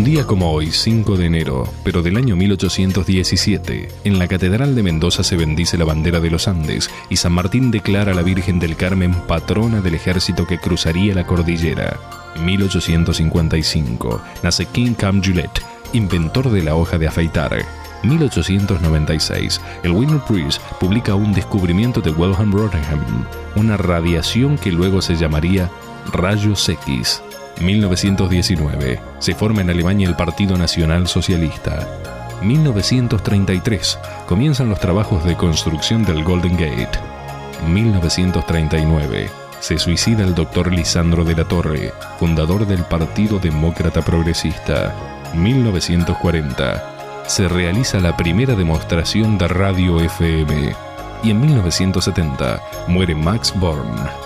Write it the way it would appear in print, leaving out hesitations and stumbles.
día como hoy, 5 de enero, pero del año 1817, en la Catedral de Mendoza se bendice la bandera de los Andes y San Martín declara a la Virgen del Carmen patrona del ejército que cruzaría la cordillera. 1855, nace King Cam Gillette, inventor de la hoja de afeitar. 1896, el Winter Priest publica un descubrimiento de Wilhelm Röntgen, una radiación que luego se llamaría rayos X. 1919, se forma en Alemania el Partido Nacional Socialista. 1933, comienzan los trabajos de construcción del Golden Gate. 1939, se suicida el doctor Lisandro de la Torre, fundador del Partido Demócrata Progresista. 1940, se realiza la primera demostración de radio FM. Y en 1970, muere Max Born.